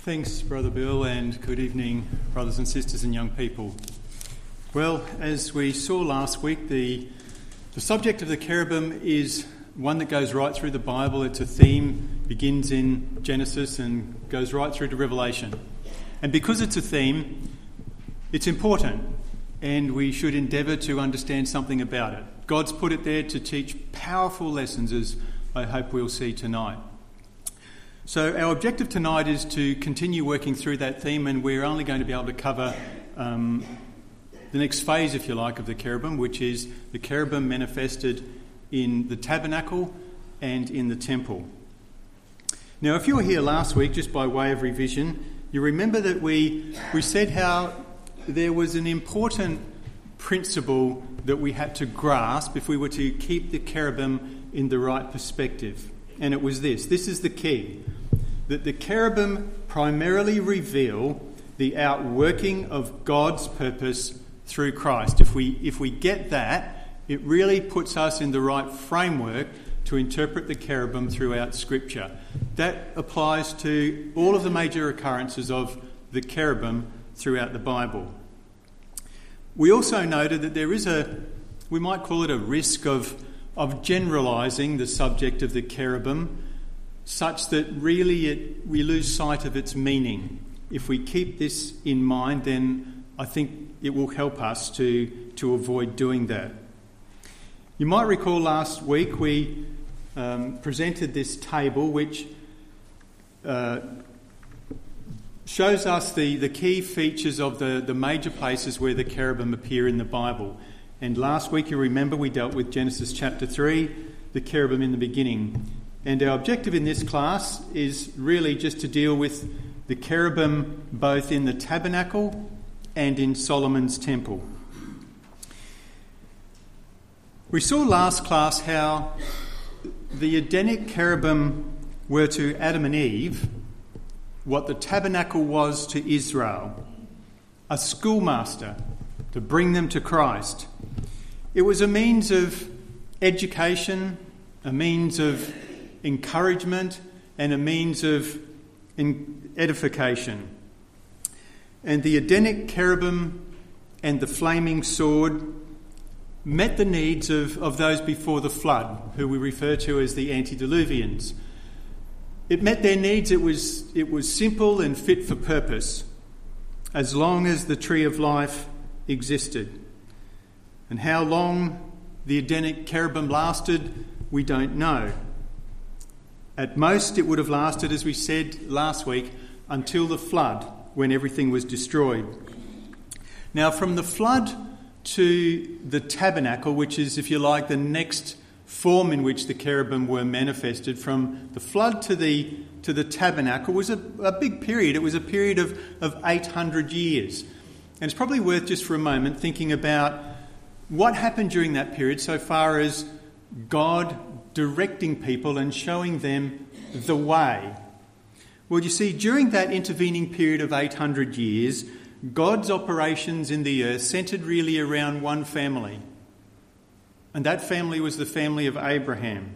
Thanks, Brother Bill, and good evening, brothers and sisters and young people. Well, as we saw last week, the subject of the cherubim is one that goes right through the Bible. It's a theme, begins in Genesis and goes right through to Revelation. And because it's a theme, it's important, and we should endeavour to understand something about it. God's put it there to teach powerful lessons, as I hope we'll see tonight. So our objective tonight is to continue working through that theme, and we're only going to be able to cover the next phase, if you like, of the cherubim, which is the cherubim manifested in the tabernacle and in the temple. Now, if you were here last week, just by way of revision, you remember that we said how there was an important principle that we had to grasp if we were to keep the cherubim in the right perspective. And it was this is the key, that the cherubim primarily reveal the outworking of God's purpose through Christ. If we get that, it really puts us in the right framework to interpret the cherubim throughout Scripture. That applies to all of the major occurrences of the cherubim throughout the Bible. We also noted that there is we might call it a risk of generalising the subject of the cherubim such that really we lose sight of its meaning. If we keep this in mind, then I think it will help us to avoid doing that. You might recall last week we presented this table which shows us the key features of the major places where the cherubim appear in the Bible. And last week, you remember, we dealt with Genesis chapter 3, the cherubim in the beginning. And our objective in this class is really just to deal with the cherubim both in the tabernacle and in Solomon's temple. We saw last class how the Edenic cherubim were to Adam and Eve what the tabernacle was to Israel, a schoolmaster to bring them to Christ. It was a means of education, a means of encouragement, and a means of edification. And the Edenic cherubim and the flaming sword met the needs of those before the flood, who we refer to as the antediluvians. It met their needs. It was simple and fit for purpose, as long as the tree of life existed. And how long the Edenic cherubim lasted, we don't know. At most, it would have lasted, as we said last week, until the flood, when everything was destroyed. Now, from the flood to the tabernacle, which is, if you like, the next form in which the cherubim were manifested, from the flood to the tabernacle was a big period. It was a period of 800 years. And it's probably worth just for a moment thinking about what happened during that period so far as God directing people and showing them the way. Well, you see, during that intervening period of 800 years, God's operations in the earth centred really around one family. And that family was the family of Abraham.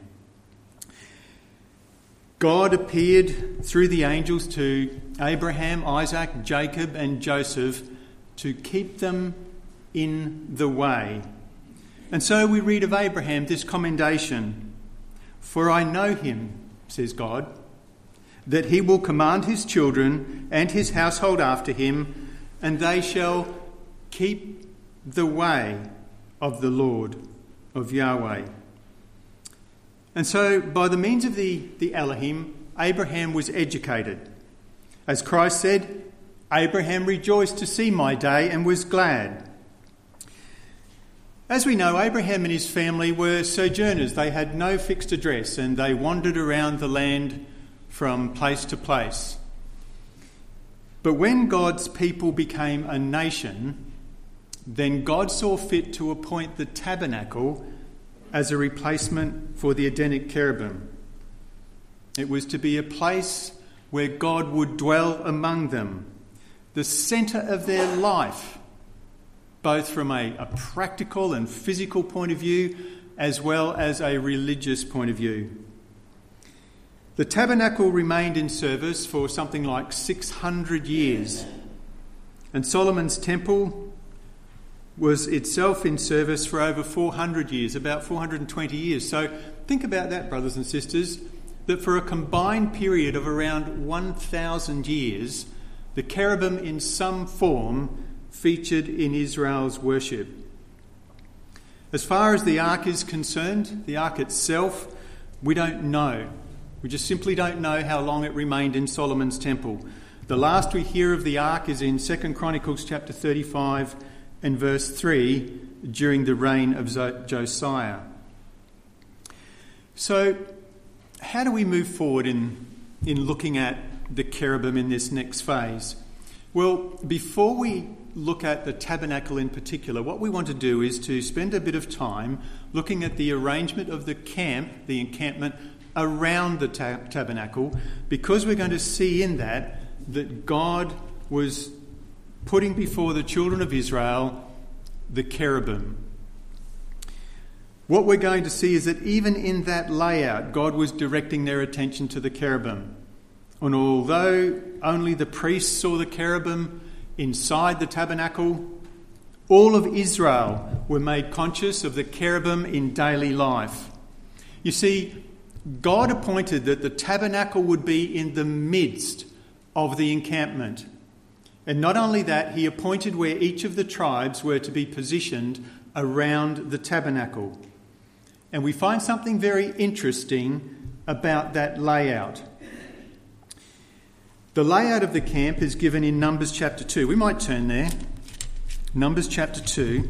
God appeared through the angels to Abraham, Isaac, Jacob and Joseph to keep them in the way. And so we read of Abraham this commendation. "For I know him," says God, "that he will command his children and his household after him, and they shall keep the way of the Lord, of Yahweh." And so by the means of the Elohim, Abraham was educated. As Christ said, "Abraham rejoiced to see my day and was glad." As we know, Abraham and his family were sojourners. They had no fixed address and they wandered around the land from place to place. But when God's people became a nation, then God saw fit to appoint the tabernacle as a replacement for the Edenic cherubim. It was to be a place where God would dwell among them, the centre of their life, both from a practical and physical point of view, as well as a religious point of view. The tabernacle remained in service for something like 600 years, and Solomon's temple was itself in service for over 400 years, about 420 years. So think about that, brothers and sisters, that for a combined period of around 1,000 years, the cherubim in some form featured in Israel's worship. As far as the ark is concerned, the ark itself, we don't know. We just simply don't know how long it remained in Solomon's temple. The last we hear of the ark is in 2 Chronicles chapter 35 and verse 3 during the reign of Josiah. So, how do we move forward in looking at the cherubim in this next phase? Well, before we look at the tabernacle in particular, what we want to do is to spend a bit of time looking at the arrangement of the camp, the encampment around the tabernacle, because we're going to see in that God was putting before the children of Israel the cherubim. What we're going to see is that even in that layout, God was directing their attention to the cherubim. And although only the priests saw the cherubim inside the tabernacle, all of Israel were made conscious of the cherubim in daily life. You see, God appointed that the tabernacle would be in the midst of the encampment. And not only that, he appointed where each of the tribes were to be positioned around the tabernacle. And we find something very interesting about that layout. The layout of the camp is given in Numbers chapter 2. We might turn there. Numbers chapter 2.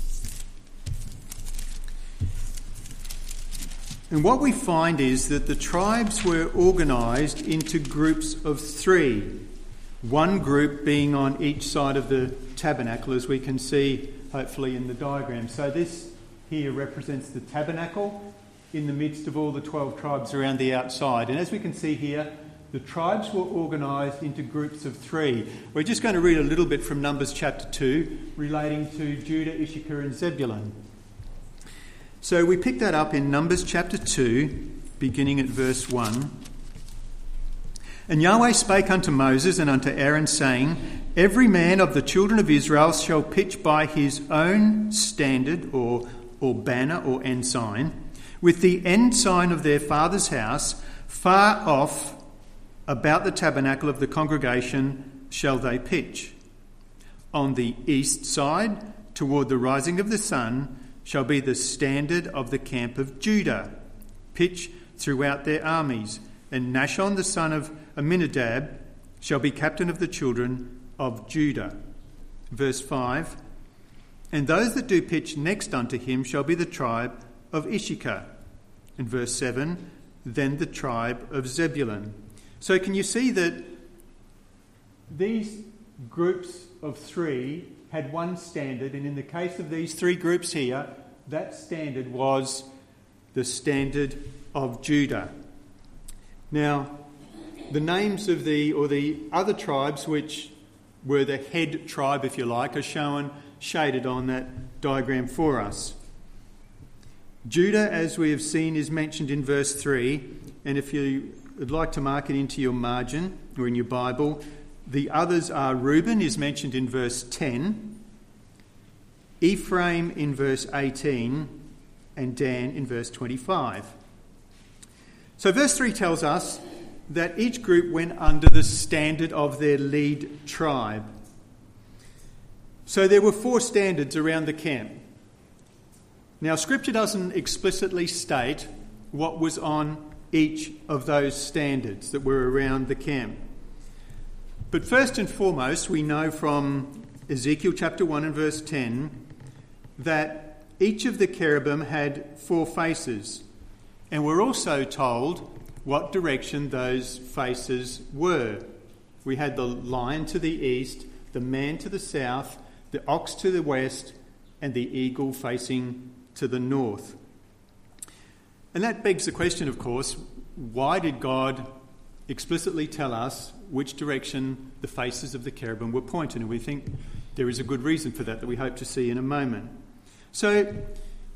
And what we find is that the tribes were organised into groups of 3. One group being on each side of the tabernacle, as we can see hopefully in the diagram. So this here represents the tabernacle in the midst of all the 12 tribes around the outside. And as we can see here, the tribes were organised into groups of 3. We're just going to read a little bit from Numbers chapter 2 relating to Judah, Issachar and Zebulun. So we pick that up in Numbers chapter 2, beginning at verse 1. And Yahweh spake unto Moses and unto Aaron, saying, Every man of the children of Israel shall pitch by his own standard or banner or ensign, with the ensign of their father's house, far off about the tabernacle of the congregation shall they pitch. On the east side, toward the rising of the sun, shall be the standard of the camp of Judah. Pitch throughout their armies. And Nashon the son of Amminadab shall be captain of the children of Judah. Verse 5. And those that do pitch next unto him shall be the tribe of Issachar. And verse 7. Then the tribe of Zebulun. So can you see that these groups of 3 had one standard, and in the case of these 3 groups here, that standard was the standard of Judah. Now, the names of the other tribes, which were the head tribe, if you like, are shown shaded on that diagram for us. Judah, as we have seen, is mentioned in verse 3, and if you would like to mark it into your margin or in your Bible, the others are Reuben is mentioned in verse 10, Ephraim in verse 18, and Dan in verse 25. So verse 3 tells us that each group went under the standard of their lead tribe. So there were 4 standards around the camp. Now, Scripture doesn't explicitly state what was on each of those standards that were around the camp. But first and foremost, we know from Ezekiel chapter 1 and verse 10 that each of the cherubim had 4 faces. And we're also told what direction those faces were. We had the lion to the east, the man to the south, the ox to the west, and the eagle facing to the north. And that begs the question, of course, why did God explicitly tell us which direction the faces of the cherubim were pointed? And we think there is a good reason for that we hope to see in a moment. So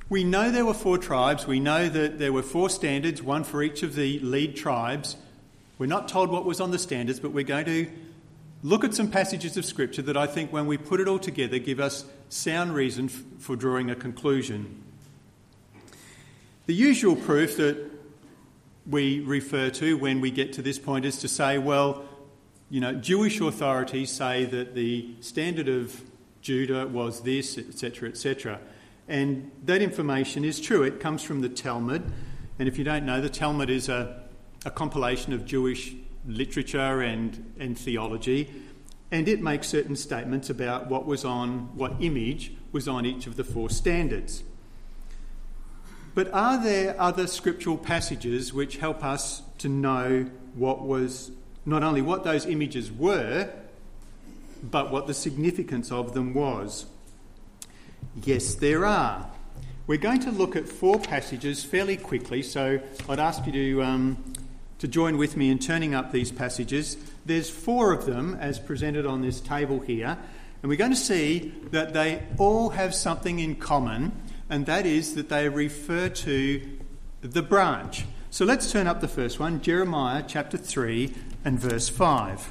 We know there were 4 tribes. We know that there were 4 standards, one for each of the lead tribes. We're not told what was on the standards, but we're going to look at some passages of Scripture that I think, when we put it all together, give us sound reason for drawing a conclusion. The usual proof that we refer to when we get to this point is to say, well, Jewish authorities say that the standard of Judah was this, etc., etc. And that information is true. It comes from the Talmud. And if you don't know, the Talmud is a compilation of Jewish literature and theology. And it makes certain statements about what image was on each of the 4 standards. But are there other scriptural passages which help us to know not only what those images were, but what the significance of them was? Yes, there are. We're going to look at 4 passages fairly quickly, so I'd ask you to join with me in turning up these passages. There's 4 of them as presented on this table here, and we're going to see that they all have something in common, and that is that they refer to the branch. So let's turn up the first one, Jeremiah chapter 3 and verse 5.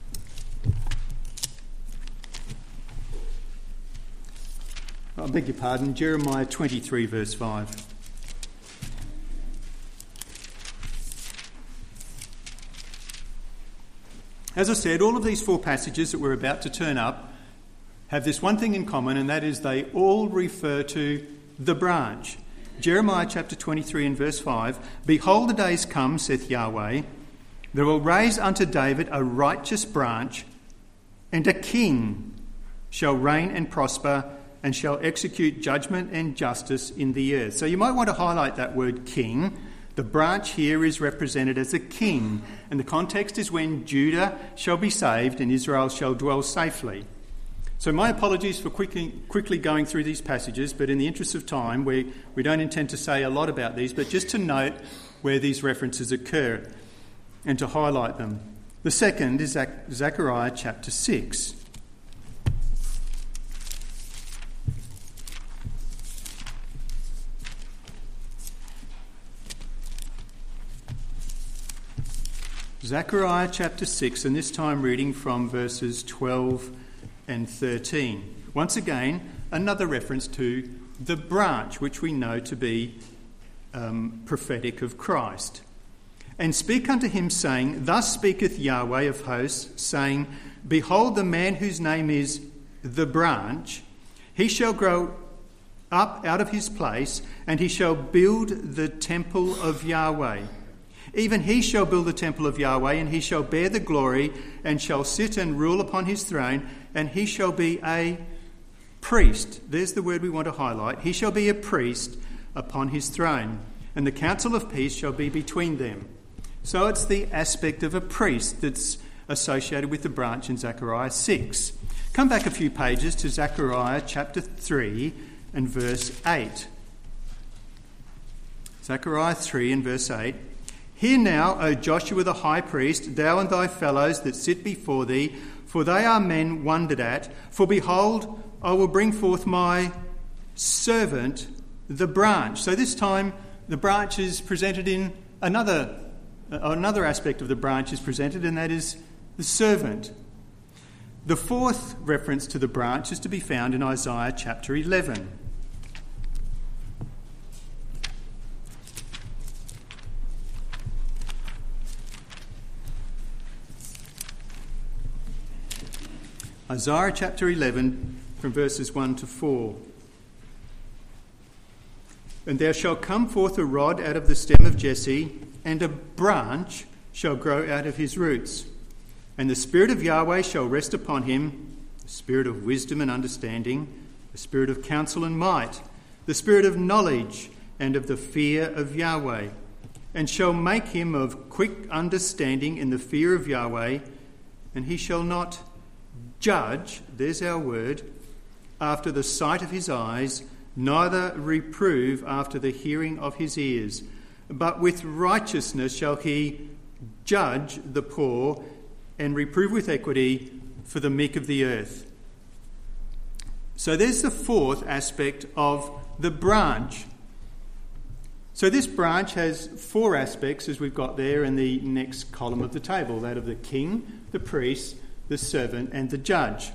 I beg your pardon, Jeremiah 23 verse 5. As I said, all of these 4 passages that we're about to turn up have this one thing in common, and that is they all refer to the branch. Jeremiah chapter 23 and verse 5, "Behold, the days come, saith Yahweh, that I will raise unto David a righteous branch, and a king shall reign and prosper, and shall execute judgment and justice in the earth." So you might want to highlight that word king. The branch here is represented as a king, and the context is when Judah shall be saved and Israel shall dwell safely. So my apologies for quickly going through these passages, but in the interest of time, we don't intend to say a lot about these, but just to note where these references occur and to highlight them. The second is Zechariah chapter 6. Zechariah chapter 6, and this time reading from verses 12 and 13. Once again, another reference to the branch, which we know to be prophetic of Christ. "And speak unto him, saying, Thus speaketh Yahweh of hosts, saying, Behold, the man whose name is the branch, he shall grow up out of his place, and he shall build the temple of Yahweh. Even he shall build the temple of Yahweh, and he shall bear the glory, and shall sit and rule upon his throne, and he shall be a priest." There's the word we want to highlight. "He shall be a priest upon his throne, and the council of peace shall be between them." So it's the aspect of a priest that's associated with the branch in Zechariah 6. Come back a few pages to Zechariah chapter 3 and verse 8. Zechariah 3 and verse 8. "Hear now, O Joshua the high priest, thou and thy fellows that sit before thee, for they are men wondered at. For behold, I will bring forth my servant, the branch." So this time the branch is presented in another aspect of the branch is presented, and that is the servant. The 4th reference to the branch is to be found in Isaiah chapter 11. Isaiah chapter 11 from verses 1 to 4. "And there shall come forth a rod out of the stem of Jesse, and a branch shall grow out of his roots. And the Spirit of Yahweh shall rest upon him, the Spirit of wisdom and understanding, the Spirit of counsel and might, the Spirit of knowledge and of the fear of Yahweh, and shall make him of quick understanding in the fear of Yahweh, and he shall not judge," there's our word, "after the sight of his eyes, neither reprove after the hearing of his ears. But with righteousness shall he judge the poor, and reprove with equity for the meek of the earth." So there's the fourth aspect of the branch. So this branch has four aspects, as we've got there in the next column of the table, that of the king, the priest, the servant, and the judge.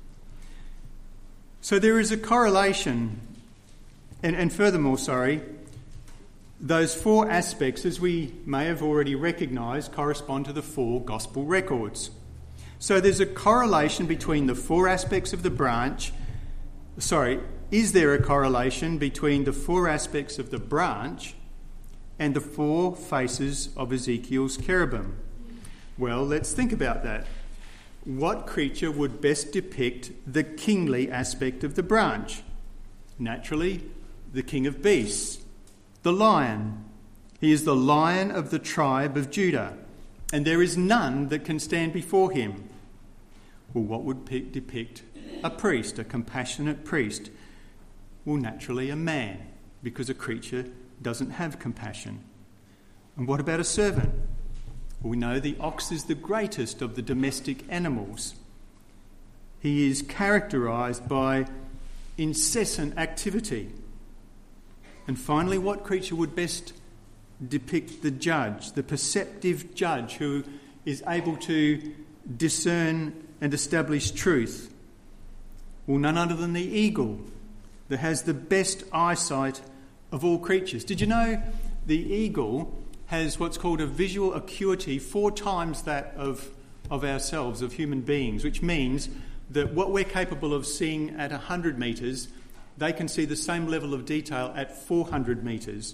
So there is a correlation, and furthermore, those four aspects, as we may have already recognised, correspond to the four gospel records. So there's a correlation between the four aspects of the branch. Is there a correlation between the four aspects of the branch and the four faces of Ezekiel's cherubim? Well, let's think about that. What creature would best depict the kingly aspect of the branch? Naturally, the king of beasts, the lion. He is the lion of the tribe of Judah, and there is none that can stand before him. Well, what would depict a priest, a compassionate priest? Well, naturally a man, because a creature doesn't have compassion. And what about a servant? Well, we know the ox is the greatest of the domestic animals. He is characterised by incessant activity. And finally, what creature would best depict the judge, the perceptive judge who is able to discern and establish truth? Well, none other than the eagle that has the best eyesight of all creatures. Did you know the eagle has what's called a visual acuity 4 times that of ourselves, of human beings, which means that what we're capable of seeing at 100 metres, they can see the same level of detail at 400 metres.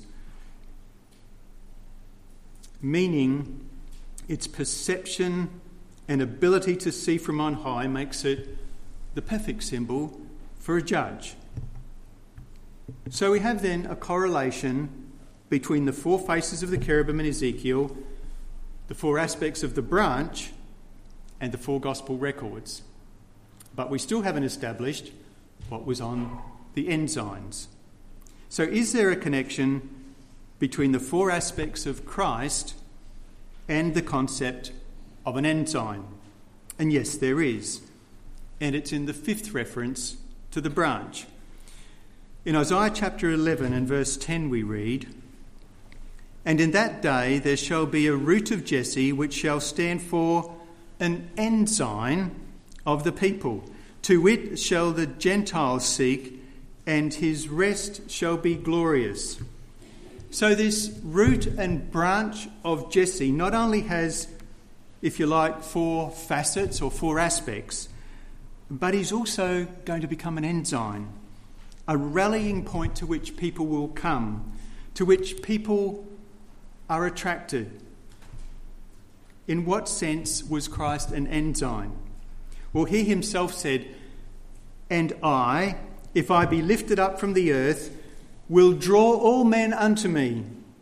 Meaning its perception and ability to see from on high makes it the perfect symbol for a judge. So we have then a correlation between the four faces of the cherubim in Ezekiel, the four aspects of the branch, and the four gospel records. But we still haven't established what was on the ensigns. So is there a connection between the four aspects of Christ and the concept of an ensign? And yes, there is. And it's in the 5th reference to the branch. In Isaiah chapter 11 and verse 10 we read, "And in that day there shall be a root of Jesse which shall stand for an ensign of the people. To it shall the Gentiles seek, and his rest shall be glorious." So this root and branch of Jesse not only has, if you like, 4 facets or 4 aspects, but he's also going to become an ensign, a rallying point to which people will come, to which people are attracted. In what sense was Christ an ensign? Well, he himself said, "And I, if I be lifted up from the earth, will draw all men unto me."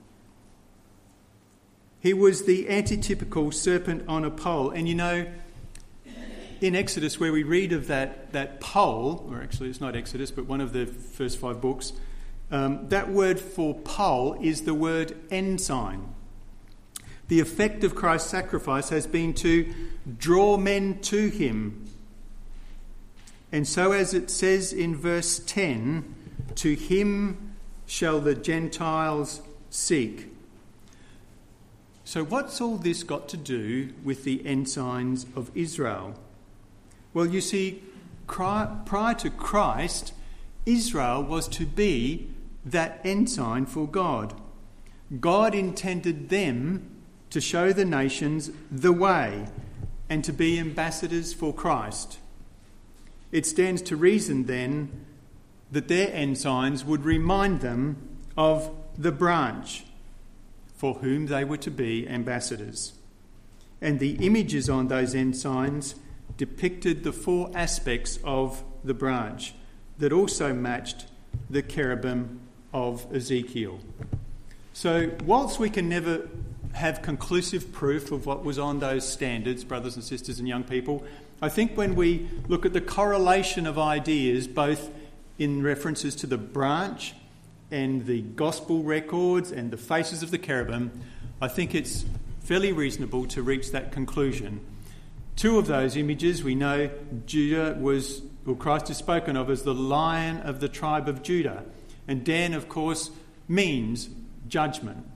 He was the antitypical serpent on a pole. And you know, in Exodus, where we read of that pole, or actually it's not Exodus, but one of the first 5 books, that word for pole is the word ensign. The effect of Christ's sacrifice has been to draw men to him. And so as it says in verse 10, "To him shall the Gentiles seek." So what's all this got to do with the ensigns of Israel? Well, you see, prior to Christ, Israel was to be that ensign for God. God intended them to show the nations the way and to be ambassadors for Christ. It stands to reason then that their ensigns would remind them of the branch for whom they were to be ambassadors. And the images on those ensigns depicted the 4 aspects of the branch that also matched the cherubim of Ezekiel. So whilst we can never have conclusive proof of what was on those standards, brothers and sisters and young people, I think when we look at the correlation of ideas, both in references to the branch and the gospel records and the faces of the cherubim, I think it's fairly reasonable to reach that conclusion Two of those images we know Christ is spoken of as the Lion of the tribe of Judah. And Dan, of course, means judgment.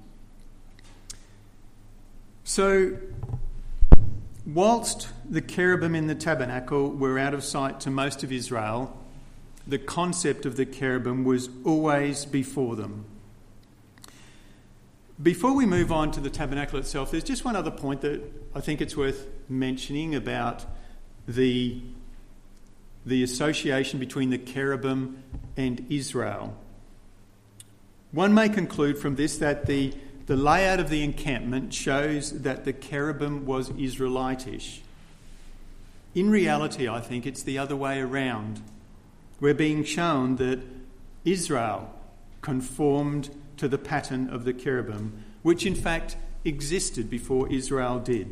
So, whilst the cherubim in the tabernacle were out of sight to most of Israel, the concept of the cherubim was always before them. Before we move on to the tabernacle itself, there's just one other point that I think it's worth mentioning about the association between the cherubim and Israel. One may conclude from this that the layout of the encampment shows that the cherubim was Israelitish. In reality, I think it's the other way around. We're being shown that Israel conformed to the pattern of the cherubim, which in fact existed before Israel did.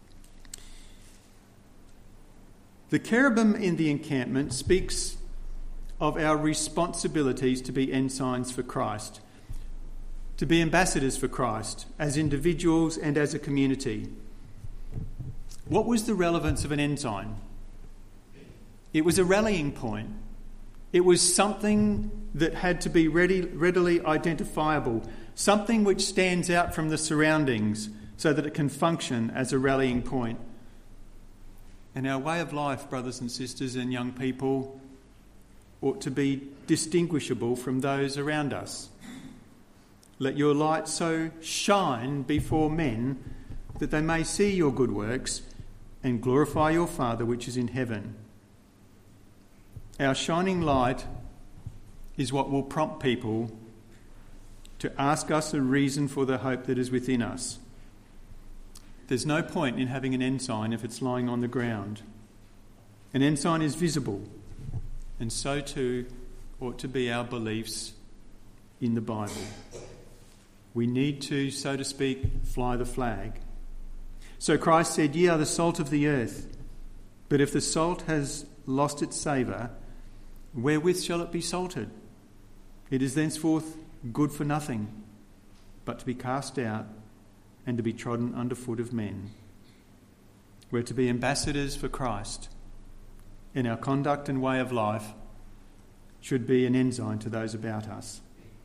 The cherubim in the encampment speaks of our responsibilities to be ensigns for Christ, to be ambassadors for Christ, as individuals and as a community. What was the relevance of an ensign? It was a rallying point. It was something that had to be readily identifiable, something which stands out from the surroundings so that it can function as a rallying point. And our way of life, brothers and sisters and young people, ought to be distinguishable from those around us. Let your light so shine before men that they may see your good works and glorify your Father which is in heaven. Our shining light is what will prompt people to ask us a reason for the hope that is within us. There's no point in having an ensign if it's lying on the ground. An ensign is visible, and so too ought to be our beliefs in the Bible. We need to, so to speak, fly the flag. So Christ said, "Ye are the salt of the earth, but if the salt has lost its savour, wherewith shall it be salted? It is thenceforth good for nothing, but to be cast out and to be trodden under foot of men." We're to be ambassadors for Christ, and our conduct and way of life should be an ensign to those about us.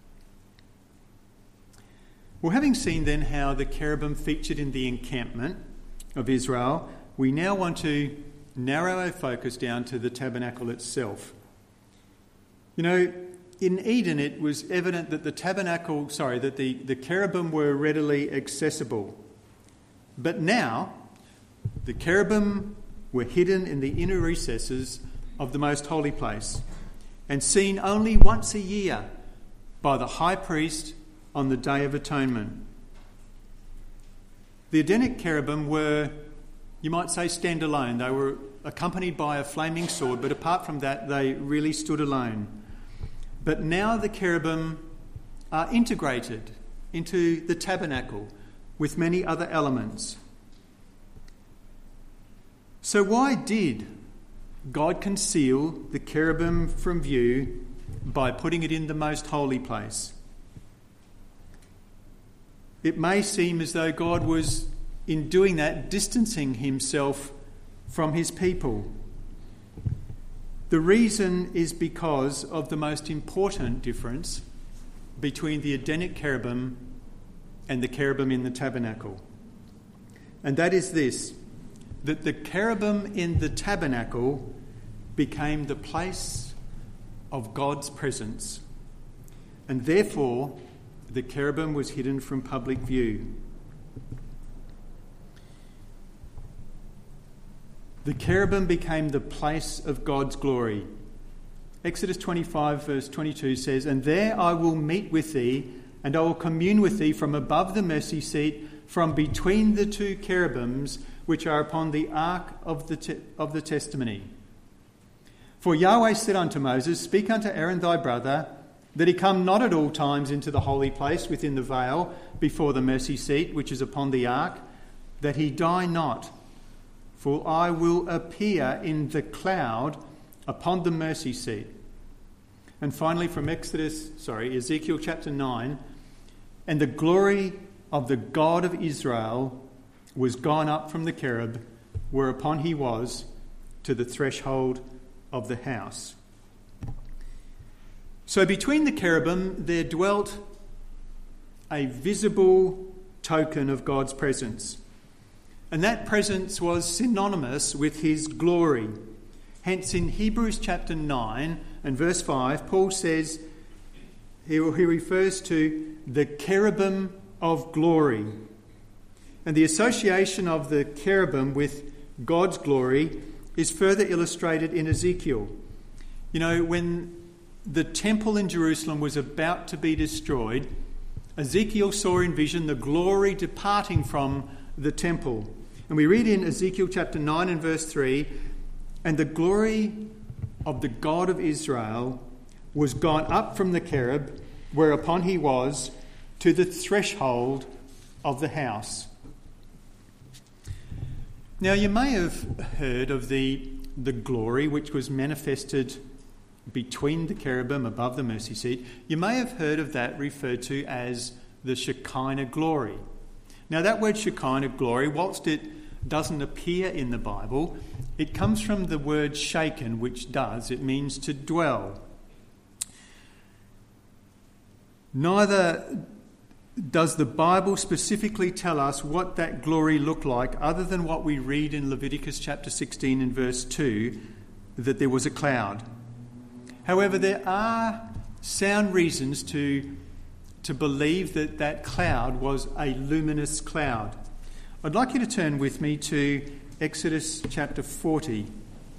Well, having seen then how the cherubim featured in the encampment of Israel, we now want to narrow our focus down to the tabernacle itself. You know, in Eden it was evident that the cherubim were readily accessible. But now, the cherubim were hidden in the inner recesses of the most holy place and seen only once a year by the high priest on the Day of Atonement. The Edenic cherubim were, you might say, standalone. They were accompanied by a flaming sword, but apart from that, they really stood alone. But now the cherubim are integrated into the tabernacle with many other elements. So why did God conceal the cherubim from view by putting it in the most holy place? It may seem as though God was, in doing that, distancing himself from his people. The reason is because of the most important difference between the Edenic cherubim and the cherubim in the tabernacle. And that is this, that the cherubim in the tabernacle became the place of God's presence. And therefore, the cherubim was hidden from public view. The cherubim became the place of God's glory. Exodus 25 verse 22 says, "And there I will meet with thee, and I will commune with thee from above the mercy seat, from between the two cherubims which are upon the ark of the testimony. For Yahweh said unto Moses, Speak unto Aaron thy brother, that he come not at all times into the holy place within the veil before the mercy seat which is upon the ark, that he die not. For I will appear in the cloud upon the mercy seat." And finally from Ezekiel chapter 9, "And the glory of the God of Israel was gone up from the cherub whereupon he was, to the threshold of the house. So between the cherubim there dwelt a visible token of God's presence. And that presence was synonymous with his glory. Hence in Hebrews chapter 9 and verse 5, Paul says, he refers to the cherubim of glory. And the association of the cherubim with God's glory is further illustrated in Ezekiel. You know, when the temple in Jerusalem was about to be destroyed, Ezekiel saw in vision the glory departing from the temple. And we read in Ezekiel chapter 9 and verse 3, "And the glory of the God of Israel was gone up from the cherub, whereupon he was, to the threshold of the house." Now you may have heard of the glory which was manifested between the cherubim above the mercy seat. You may have heard of that referred to as the Shekinah glory. Now that word Shekinah glory, whilst it doesn't appear in the Bible, it comes from the word shaken, which does. It means to dwell. Neither does the Bible specifically tell us what that glory looked like, other than what we read in Leviticus chapter 16 and verse 2, that there was a cloud. However, there are sound reasons to believe that that cloud was a luminous cloud. I'd like you to turn with me to Exodus chapter 40.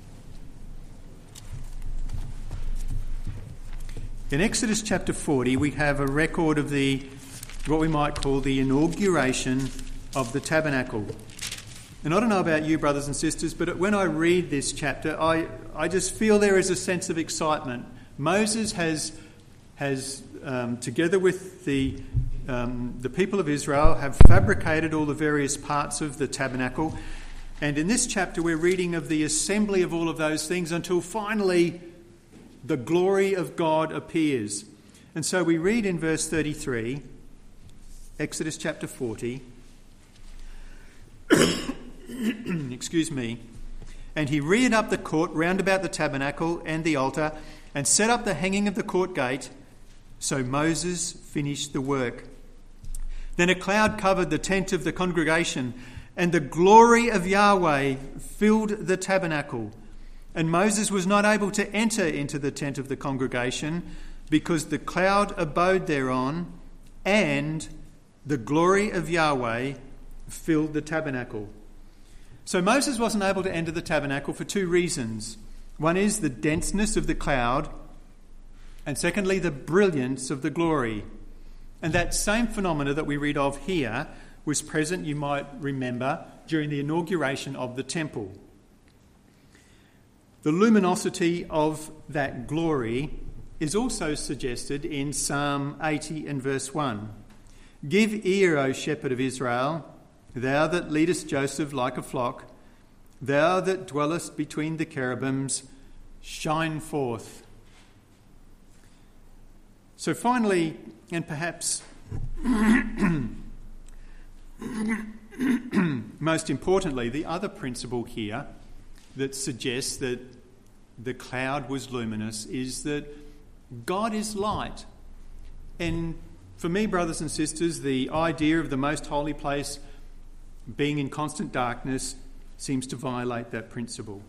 In Exodus chapter 40, we have a record of what we might call the inauguration of the tabernacle. And I don't know about you, brothers and sisters, but when I read this chapter, I just feel there is a sense of excitement. Moses has together with the people of Israel, have fabricated all the various parts of the tabernacle. And in this chapter, we're reading of the assembly of all of those things until finally the glory of God appears. And so we read in verse 33, Exodus chapter 40, excuse me, "And he reared up the court round about the tabernacle and the altar, and set up the hanging of the court gate. So Moses finished the work. Then a cloud covered the tent of the congregation, and the glory of Yahweh filled the tabernacle. And Moses was not able to enter into the tent of the congregation, because the cloud abode thereon, and the glory of Yahweh filled the tabernacle." So Moses wasn't able to enter the tabernacle for two reasons. One is the denseness of the cloud, and secondly, the brilliance of the glory. And that same phenomena that we read of here was present, you might remember, during the inauguration of the temple. The luminosity of that glory is also suggested in Psalm 80 and verse 1. "Give ear, O shepherd of Israel, thou that leadest Joseph like a flock, thou that dwellest between the cherubims, shine forth." So finally, and perhaps most importantly, the other principle here that suggests that the cloud was luminous is that God is light. And for me, brothers and sisters, the idea of the most holy place being in constant darkness seems to violate that principle.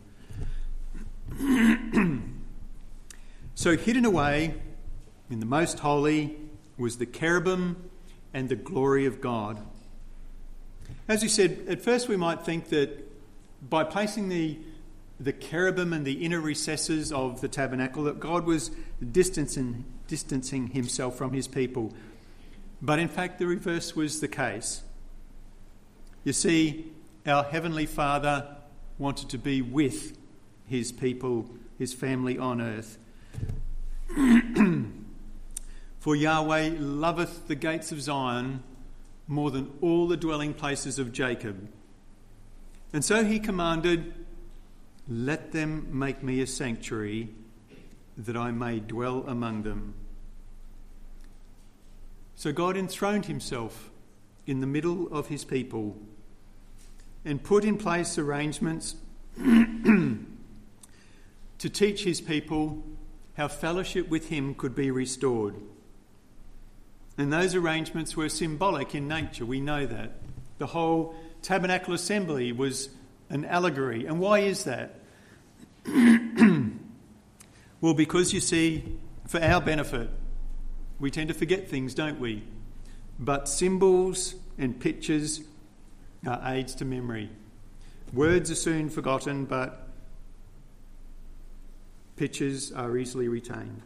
So hidden away in the most holy was the cherubim and the glory of God. As we said, at first we might think that by placing the cherubim and the inner recesses of the tabernacle, that God was distancing himself from his people. But in fact, the reverse was the case. You see, our Heavenly Father wanted to be with his people, his family on earth. "For Yahweh loveth the gates of Zion more than all the dwelling places of Jacob. And so he commanded, let them make me a sanctuary, that I may dwell among them." So God enthroned himself in the middle of his people. and put in place arrangements to teach his people how fellowship with him could be restored. And those arrangements were symbolic in nature, we know that. The whole tabernacle assembly was an allegory. And why is that? Well, because you see, for our benefit, we tend to forget things, don't we? But symbols and pictures are aids to memory. Words are soon forgotten, but pictures are easily retained.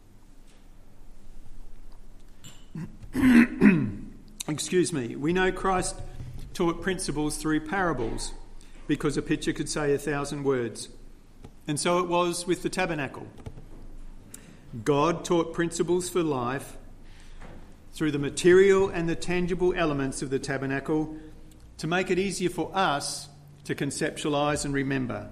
Excuse me. We know Christ taught principles through parables because a picture could say 1,000 words. And so it was with the tabernacle. God taught principles for life through the material and the tangible elements of the tabernacle to make it easier for us to conceptualise and remember.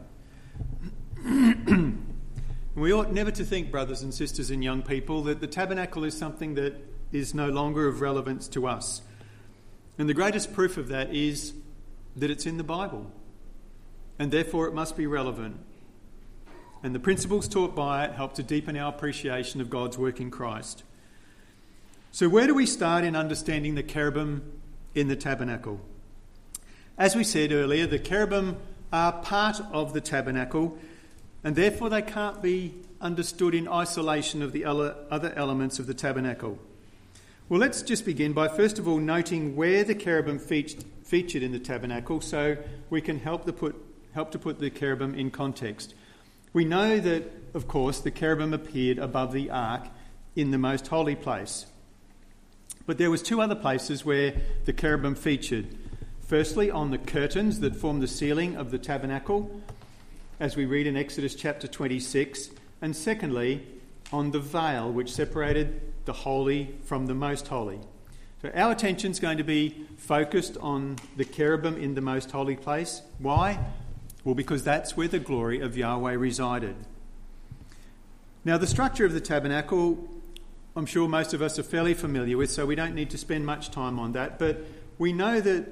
We ought never to think, brothers and sisters and young people, that the tabernacle is something that is no longer of relevance to us. And the greatest proof of that is that it's in the Bible, and therefore it must be relevant. And the principles taught by it help to deepen our appreciation of God's work in Christ. So where do we start in understanding the cherubim in the tabernacle? As we said earlier, the cherubim are part of the tabernacle, and therefore they can't be understood in isolation of the other elements of the tabernacle. Well, let's just begin by first of all noting where the cherubim featured in the tabernacle, so we can help to put the cherubim in context. We know that, of course, the cherubim appeared above the ark in the most holy place. But there was two other places where the cherubim featured. Firstly, on the curtains that form the ceiling of the tabernacle, as we read in Exodus chapter 26, and secondly, on the veil which separated the holy from the most holy. So our attention is going to be focused on the cherubim in the most holy place. Why? Well, because that's where the glory of Yahweh resided. Now, the structure of the tabernacle, I'm sure most of us are fairly familiar with, so we don't need to spend much time on that. But we know that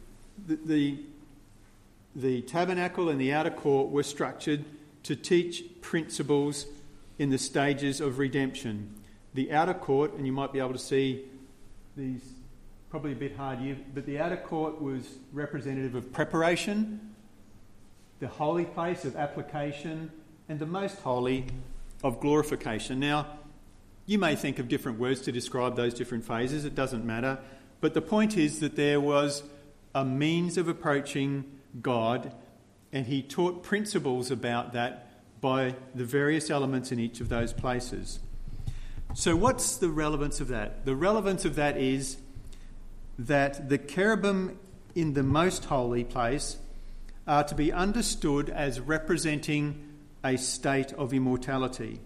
the tabernacle and the outer court were structured to teach principles in the stages of redemption. The outer court, and you might be able to see these, probably a bit hard here, but the outer court was representative of preparation, the holy place of application, and the most holy of glorification. Now, you may think of different words to describe those different phases, it doesn't matter, but the point is that there was a means of approaching God, and he taught principles about that by the various elements in each of those places. So what's the relevance of that? The relevance of that is that the cherubim in the most holy place are to be understood as representing a state of immortality.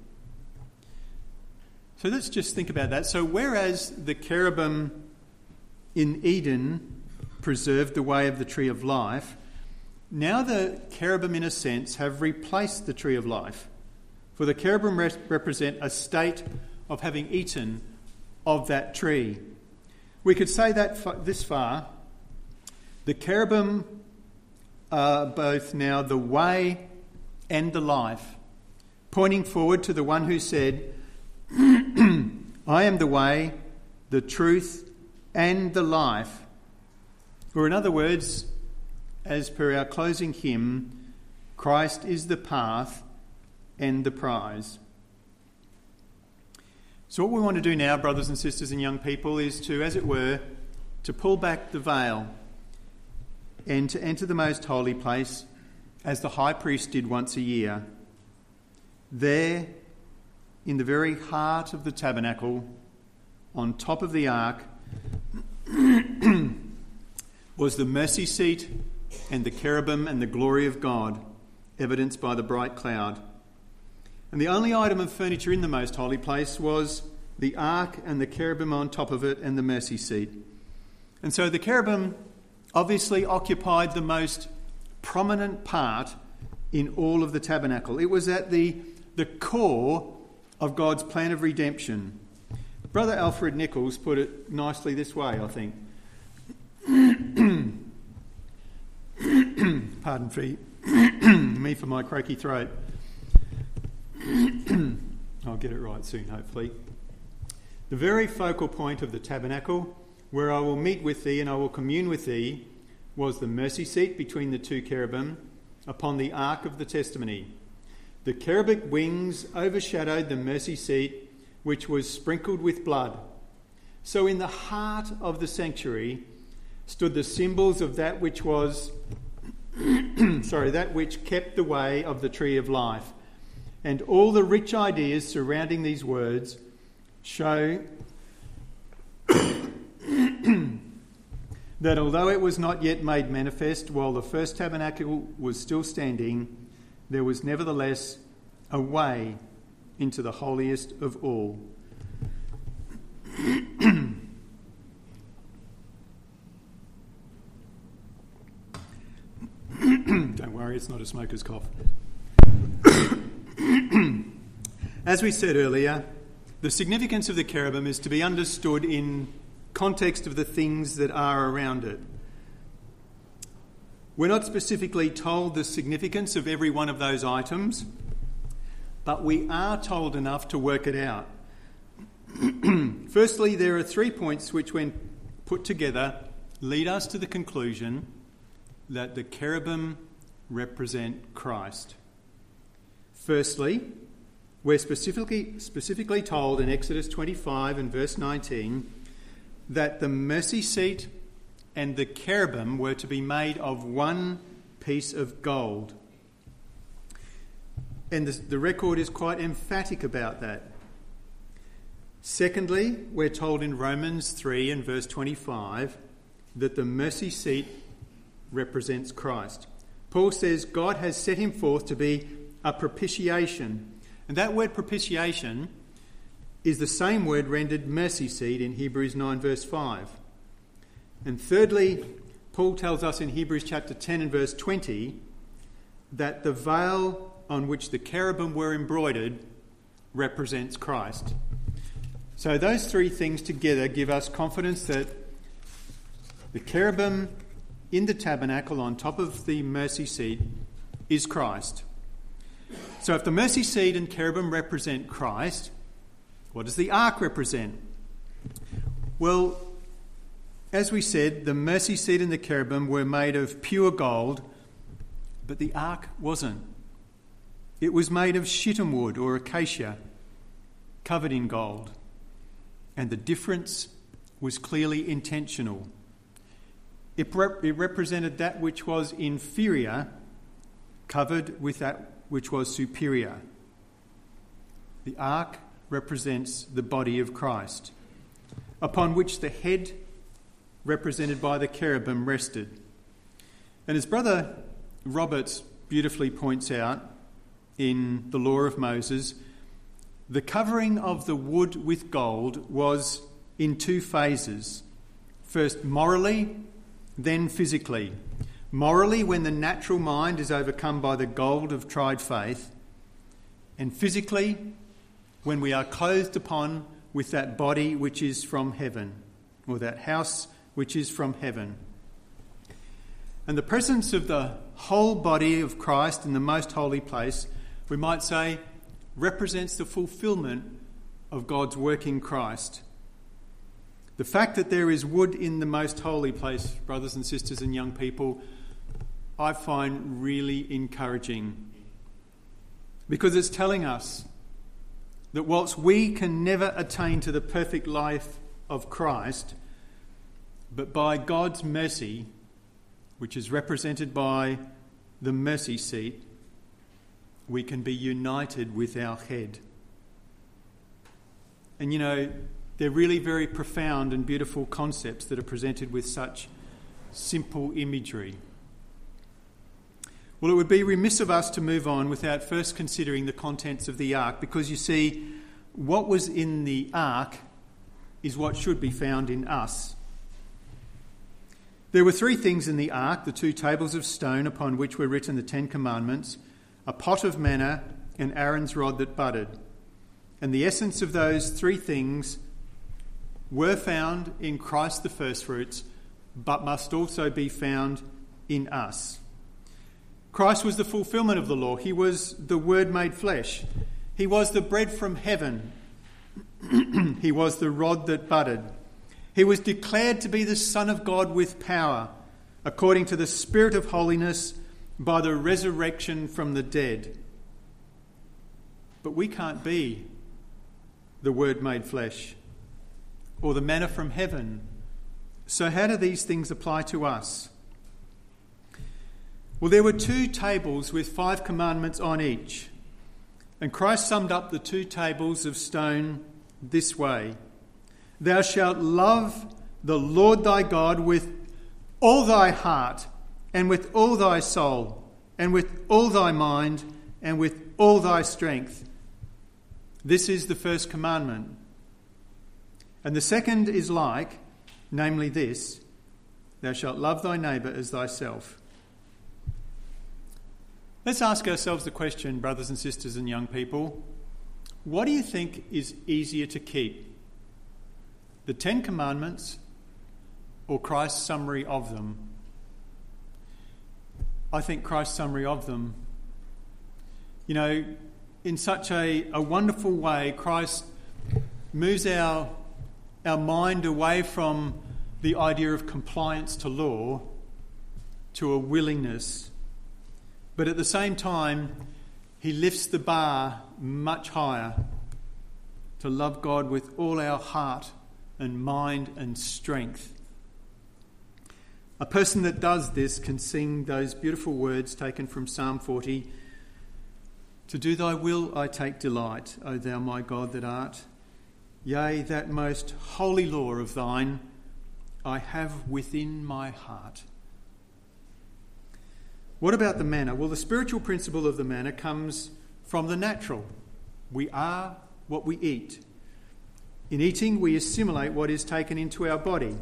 So let's just think about that. So whereas the cherubim in Eden preserved the way of the tree of life, now the cherubim, in a sense, have replaced the tree of life. For the cherubim represent a state of having eaten of that tree. We could say that this far, the cherubim are both now the way and the life, pointing forward to the one who said, I am the way, the truth, and the life. Or in other words, as per our closing hymn, Christ is the path and the prize. So what we want to do now, brothers and sisters and young people, is to, as it were, to pull back the veil and to enter the most holy place as the high priest did once a year. There, in the very heart of the tabernacle, on top of the ark, was the mercy seat and the cherubim and the glory of God, evidenced by the bright cloud. And the only item of furniture in the most holy place was the ark and the cherubim on top of it and the mercy seat. And so the cherubim obviously occupied the most prominent part in all of the tabernacle. It was at the core of God's plan of redemption. Brother Alfred Nichols put it nicely this way, I think. Pardon me for my croaky throat. I'll get it right soon, hopefully. The very focal point of the tabernacle, where I will meet with thee and I will commune with thee, was the mercy seat between the two cherubim upon the ark of the testimony. The cherubic wings overshadowed the mercy seat, which was sprinkled with blood. So in the heart of the sanctuary stood the symbols of that which was, that which kept the way of the tree of life. And all the rich ideas surrounding these words show that although it was not yet made manifest while the first tabernacle was still standing, there was nevertheless a way into the holiest of all. Don't worry, it's not a smoker's cough. As we said earlier, the significance of the cherubim is to be understood in context of the things that are around it. We're not specifically told the significance of every one of those items, but we are told enough to work it out. Firstly, there are 3 points which, when put together, lead us to the conclusion that the cherubim represent Christ. Firstly, we're specifically told in Exodus 25 and verse 19 that the mercy seat and the cherubim were to be made of one piece of gold. And the record is quite emphatic about that. Secondly, we're told in Romans 3 and verse 25 that the mercy seat represents Christ. Paul says God has set him forth to be a propitiation. And that word propitiation is the same word rendered mercy seat in Hebrews 9 verse 5. And thirdly, Paul tells us in Hebrews chapter 10 and verse 20 that the veil on which the cherubim were embroidered represents Christ. So those 3 things together give us confidence that the cherubim in the tabernacle on top of the mercy seat is Christ. So if the mercy seat and cherubim represent Christ, what does the ark represent? Well, as we said, the mercy seat and the cherubim were made of pure gold, but the ark wasn't. It was made of shittim wood or acacia, covered in gold. And the difference was clearly intentional. It represented that which was inferior, covered with that which was superior. The ark represents the body of Christ, upon which the head, represented by the cherubim, rested. And as Brother Roberts beautifully points out in the Law of Moses, the covering of the wood with gold was in 2 phases. First morally, then physically. Morally, when the natural mind is overcome by the gold of tried faith, and physically, when we are clothed upon with that body which is from heaven, or that house which is from heaven. And the presence of the whole body of Christ in the most holy place, we might say, represents the fulfilment of God's work in Christ. The fact that there is wood in the most holy place, brothers and sisters and young people, I find really encouraging, because it's telling us that whilst we can never attain to the perfect life of Christ, but by God's mercy, which is represented by the mercy seat, we can be united with our head. And you know, they're really very profound and beautiful concepts that are presented with such simple imagery. Well, it would be remiss of us to move on without first considering the contents of the ark, because you see, what was in the ark is what should be found in us. There were 3 things in the ark: the 2 tables of stone upon which were written the 10 Commandments, a pot of manna, and Aaron's rod that budded. And the essence of those 3 things were found in Christ the firstfruits, but must also be found in us. Christ was the fulfillment of the law. He was the Word made flesh. He was the bread from heaven. He was the rod that budded. He was declared to be the Son of God with power, according to the Spirit of holiness, by the resurrection from the dead. But we can't be the Word made flesh or the manna from heaven. So how do these things apply to us? Well, there were 2 tables with 5 commandments on each. And Christ summed up the 2 tables of stone this way: Thou shalt love the Lord thy God with all thy heart, and with all thy soul, and with all thy mind, and with all thy strength. This is the first commandment. And the second is like, namely this: Thou shalt love thy neighbour as thyself. Let's ask ourselves the question, brothers and sisters and young people, what do you think is easier to keep? The 10 Commandments or Christ's summary of them? I think Christ's summary of them. You know, in such a wonderful way, Christ moves our mind away from the idea of compliance to law to a willingness. But at the same time, he lifts the bar much higher to love God with all our heart and mind and strength. A person that does this can sing those beautiful words taken from Psalm 40. To do thy will I take delight, O thou my God that art. Yea, that most holy law of thine I have within my heart. What about the manna? Well, the spiritual principle of the manna comes from the natural. We are what we eat. In eating, we assimilate what is taken into our body.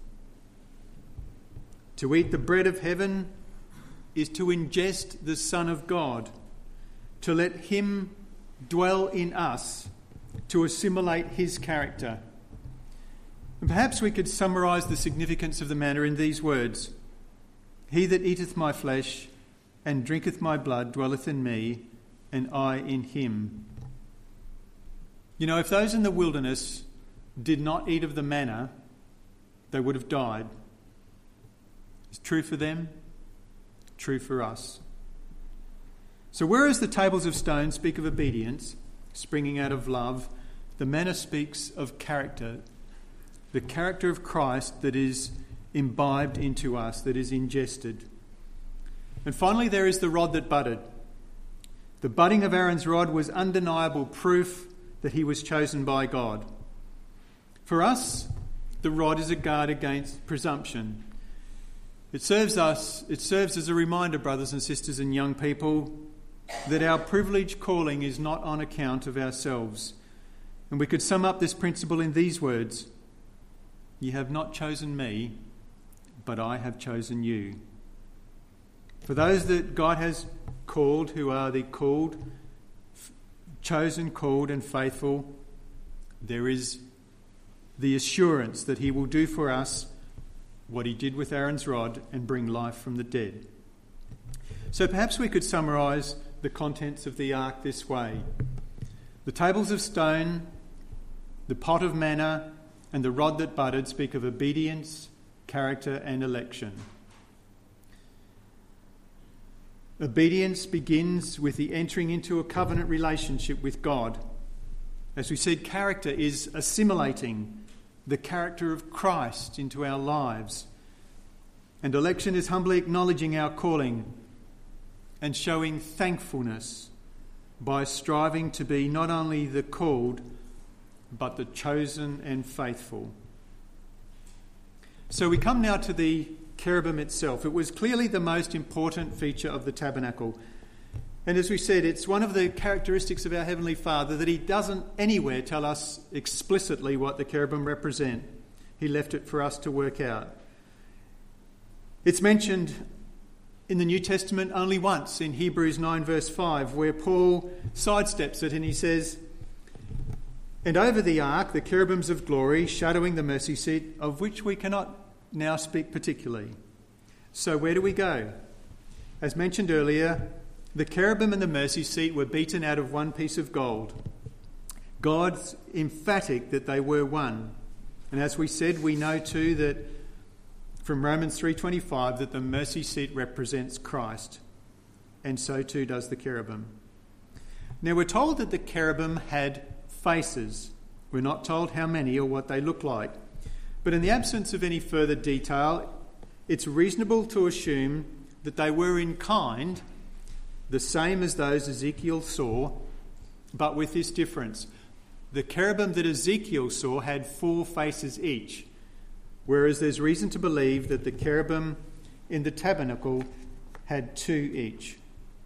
To eat the bread of heaven is to ingest the Son of God, to let him dwell in us, to assimilate his character. And perhaps we could summarise the significance of the manna in these words: He that eateth my flesh and drinketh my blood dwelleth in me, and I in him. You know, if those in the wilderness did not eat of the manna, they would have died. It's true for them, true for us. So whereas the tables of stone speak of obedience, springing out of love, the manna speaks of character, the character of Christ that is imbibed into us, that is ingested. And finally, there is the rod that budded. The budding of Aaron's rod was undeniable proof that he was chosen by God. For us, the rod is a guard against presumption. It serves as a reminder, brothers and sisters and young people, that our privileged calling is not on account of ourselves. And we could sum up this principle in these words: Ye have not chosen me, but I have chosen you. For those that God has called, who are the called, chosen, called and faithful, there is the assurance that he will do for us what he did with Aaron's rod and bring life from the dead. So perhaps we could summarise the contents of the ark this way: the tables of stone, the pot of manna, and the rod that budded speak of obedience, character and election. Obedience begins with the entering into a covenant relationship with God. As we said, character is assimilating the character of Christ into our lives. And election is humbly acknowledging our calling and showing thankfulness by striving to be not only the called, but the chosen and faithful. So we come now to the cherubim itself. It was clearly the most important feature of the tabernacle. And as we said, it's one of the characteristics of our Heavenly Father that he doesn't anywhere tell us explicitly what the cherubim represent. He left it for us to work out. It's mentioned in the New Testament only once, in Hebrews 9 verse 5, where Paul sidesteps it and he says, "And over the ark, the cherubims of glory, shadowing the mercy seat, of which we cannot now speak particularly." So where do we go? As mentioned earlier, the cherubim and the mercy seat were beaten out of one piece of gold. God's emphatic that they were one. And as we said, we know too that from Romans 3:25 that the mercy seat represents Christ, and so too does the cherubim. Now we're told that the cherubim had faces. We're not told how many or what they look like. But in the absence of any further detail, it's reasonable to assume that they were in kind the same as those Ezekiel saw, but with this difference. The cherubim that Ezekiel saw had 4 faces each, whereas there's reason to believe that the cherubim in the tabernacle had 2 each.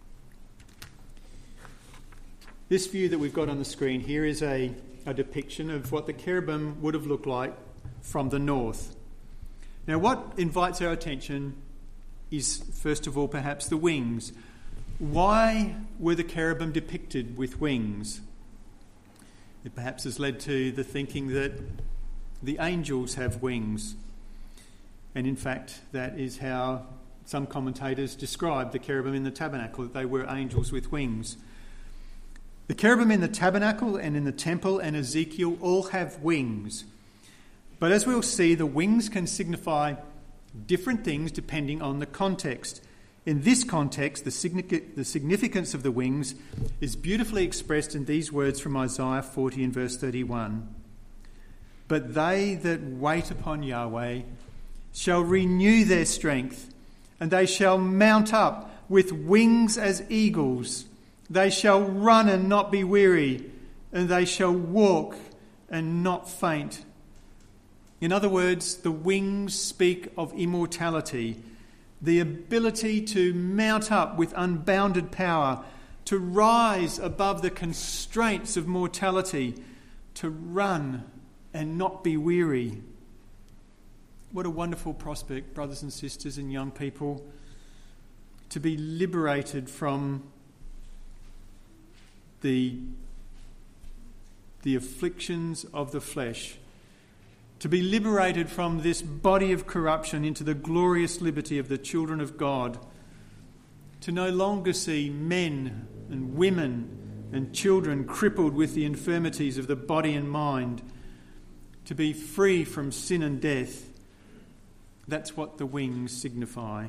This view that we've got on the screen here is a depiction of what the cherubim would have looked like from the north. Now, what invites our attention is, first of all, perhaps the wings. Why were the cherubim depicted with wings? It perhaps has led to the thinking that the angels have wings. And in fact, that is how some commentators describe the cherubim in the tabernacle, that they were angels with wings. The cherubim in the tabernacle and in the temple and Ezekiel all have wings. But as we'll see, the wings can signify different things depending on the context. In this context, the significance of the wings is beautifully expressed in these words from Isaiah 40 and verse 31. But they that wait upon Yahweh shall renew their strength, and they shall mount up with wings as eagles. They shall run and not be weary, and they shall walk and not faint. In other words, the wings speak of immortality, the ability to mount up with unbounded power, to rise above the constraints of mortality, to run and not be weary. What a wonderful prospect, brothers and sisters and young people, to be liberated from the afflictions of the flesh, to be liberated from this body of corruption into the glorious liberty of the children of God, to no longer see men and women and children crippled with the infirmities of the body and mind, to be free from sin and death. That's what the wings signify.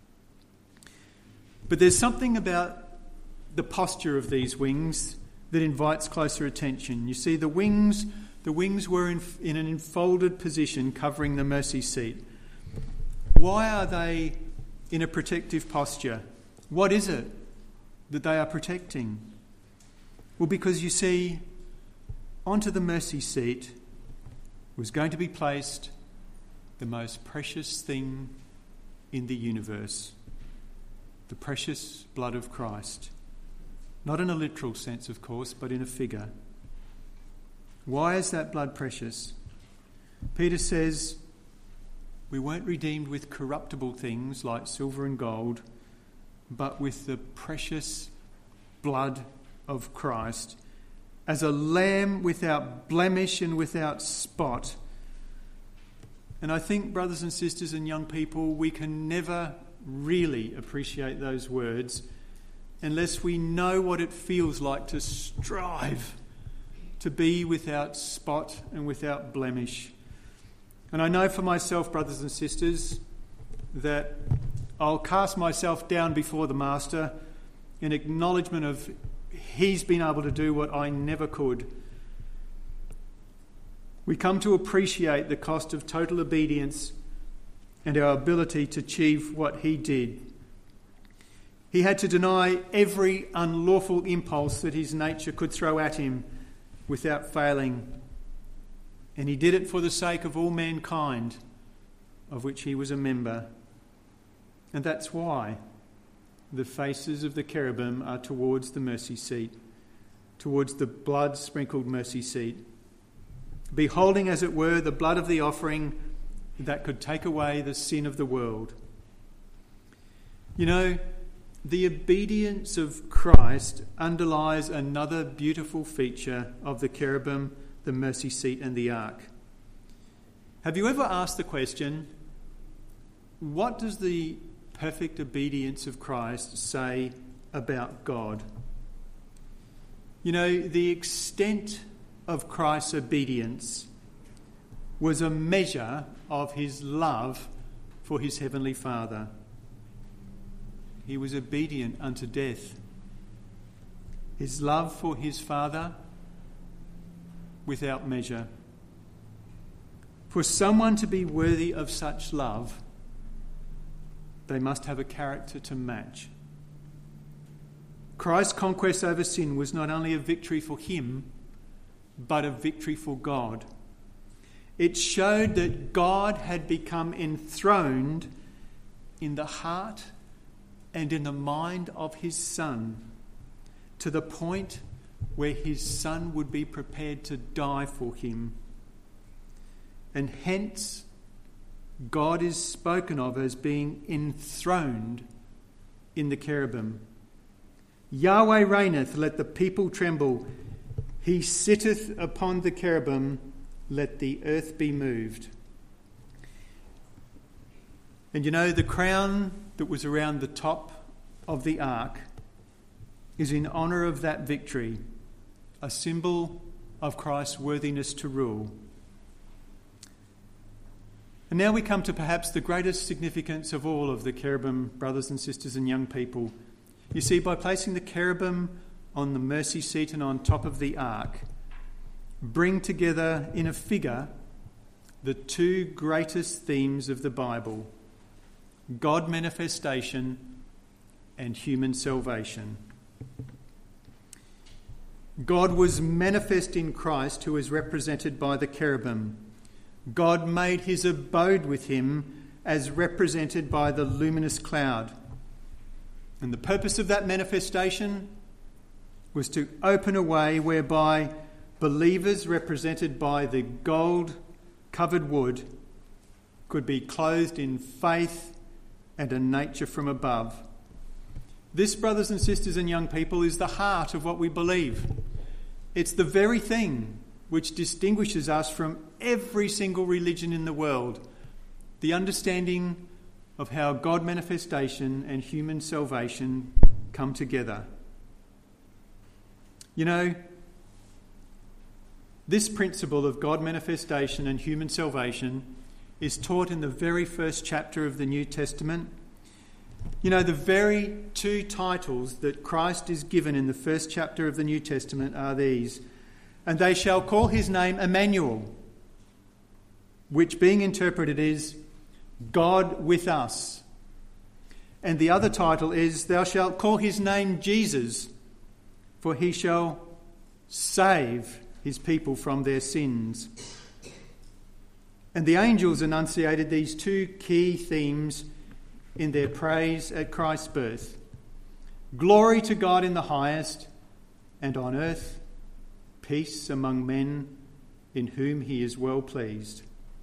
But there's something about the posture of these wings that invites closer attention. You see, the wings were in an enfolded position covering the mercy seat. Why are they in a protective posture? What is it that they are protecting? Well, because you see, onto the mercy seat was going to be placed the most precious thing in the universe, the precious blood of Christ. Not in a literal sense, of course, but in a figure. Why is that blood precious? Peter says, we weren't redeemed with corruptible things like silver and gold, but with the precious blood of Christ, as a lamb without blemish and without spot. And I think, brothers and sisters and young people, we can never really appreciate those words unless we know what it feels like to strive to be without spot and without blemish. And I know for myself, brothers and sisters, that I'll cast myself down before the Master in acknowledgement of He's been able to do what I never could. We come to appreciate the cost of total obedience and our ability to achieve what He did. He had to deny every unlawful impulse that His nature could throw at Him without failing. And He did it for the sake of all mankind, of which He was a member. And that's why the faces of the cherubim are towards the mercy seat, towards the blood-sprinkled mercy seat, beholding, as it were, the blood of the offering that could take away the sin of the world. You know, the obedience of Christ underlies another beautiful feature of the cherubim, the mercy seat and the ark. Have you ever asked the question, what does the perfect obedience of Christ say about God? You know, the extent of Christ's obedience was a measure of his love for his heavenly Father. He was obedient unto death. His love for his Father, without measure. For someone to be worthy of such love, they must have a character to match. Christ's conquest over sin was not only a victory for him, but a victory for God. It showed that God had become enthroned in the heart and in the mind of his Son, to the point where his Son would be prepared to die for him. And hence, God is spoken of as being enthroned in the cherubim. Yahweh reigneth, let the people tremble. He sitteth upon the cherubim, let the earth be moved. And you know, the crown that was around the top of the ark is in honour of that victory, a symbol of Christ's worthiness to rule. And now we come to perhaps the greatest significance of all of the cherubim, brothers and sisters and young people. You see, by placing the cherubim on the mercy seat and on top of the ark, bring together in a figure the two greatest themes of the Bible: God manifestation and human salvation. God was manifest in Christ, who is represented by the cherubim. God made his abode with him, as represented by the luminous cloud. And the purpose of that manifestation was to open a way whereby believers, represented by the gold-covered wood, could be clothed in faith and a nature from above. This, brothers and sisters and young people, is the heart of what we believe. It's the very thing which distinguishes us from every single religion in the world, the understanding of how God manifestation and human salvation come together. You know, this principle of God manifestation and human salvation is taught in the very first chapter of the New Testament. You know, the very two titles that Christ is given in the first chapter of the New Testament are these: and they shall call his name Emmanuel, which being interpreted is God with us. And the other title is, thou shalt call his name Jesus, for he shall save his people from their sins. And the angels enunciated these two key themes in their praise at Christ's birth: glory to God in the highest, and on earth peace among men in whom he is well pleased.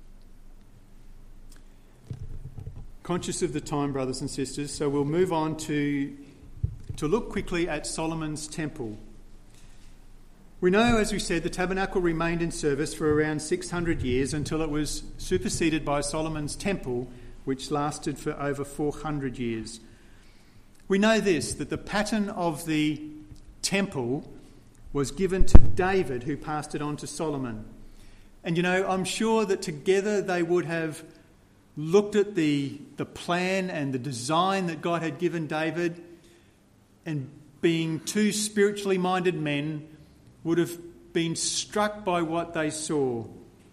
Conscious of the time, brothers and sisters, so we'll move on to look quickly at Solomon's temple. We know, as we said, the tabernacle remained in service for around 600 years until it was superseded by Solomon's temple, which lasted for over 400 years. We know this, that the pattern of the temple was given to David, who passed it on to Solomon. And, you know, I'm sure that together they would have looked at the plan and the design that God had given David, and being two spiritually minded men, would have been struck by what they saw.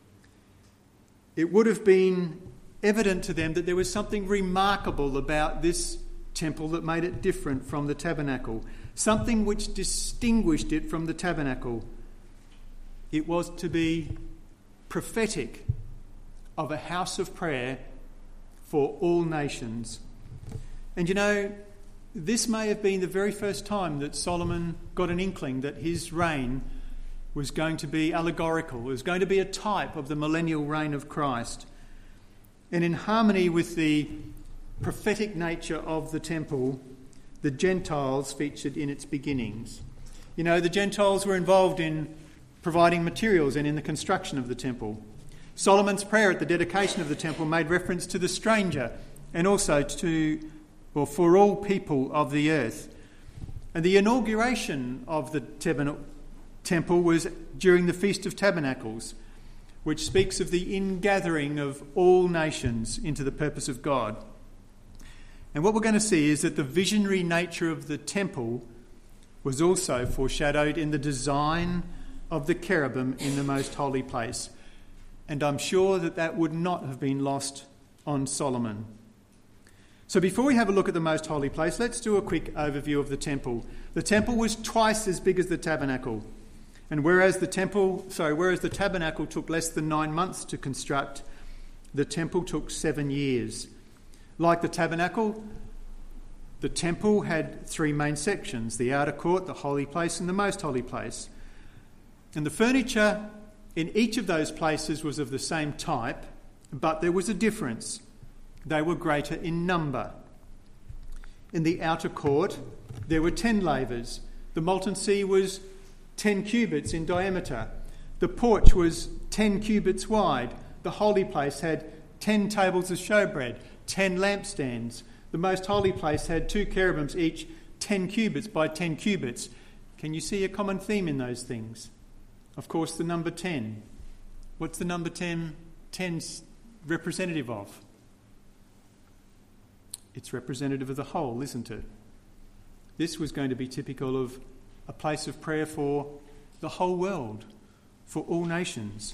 It would have been evident to them that there was something remarkable about this temple that made it different from the tabernacle, something which distinguished it from the tabernacle. It was to be prophetic of a house of prayer for all nations. And you know, this may have been the very first time that Solomon got an inkling that his reign was going to be allegorical, it was going to be a type of the millennial reign of Christ. And in harmony with the prophetic nature of the temple, the Gentiles featured in its beginnings. You know, the Gentiles were involved in providing materials and in the construction of the temple. Solomon's prayer at the dedication of the temple made reference to the stranger and also to or for all people of the earth. And the inauguration of the temple was during the Feast of Tabernacles, which speaks of the ingathering of all nations into the purpose of God. And what we're going to see is that the visionary nature of the temple was also foreshadowed in the design of the cherubim in the most holy place. And I'm sure that that would not have been lost on Solomon. So before we have a look at the most holy place, let's do a quick overview of the temple. The temple was twice as big as the tabernacle. And whereas the tabernacle took less than 9 months to construct, the temple took 7 years. Like the tabernacle, the temple had 3 main sections: the outer court, the holy place, and the most holy place. And the furniture in each of those places was of the same type, but there was a difference. They were greater in number. In the outer court, there were 10 lavers. The molten sea was 10 cubits in diameter. The porch was 10 cubits wide. The holy place had 10 tables of showbread, 10 lampstands. The most holy place had 2 cherubims, each 10 cubits by 10 cubits. Can you see a common theme in those things? Of course, the number 10. What's the number 10 representative of? It's representative of the whole, isn't it? This was going to be typical of a place of prayer for the whole world, for all nations.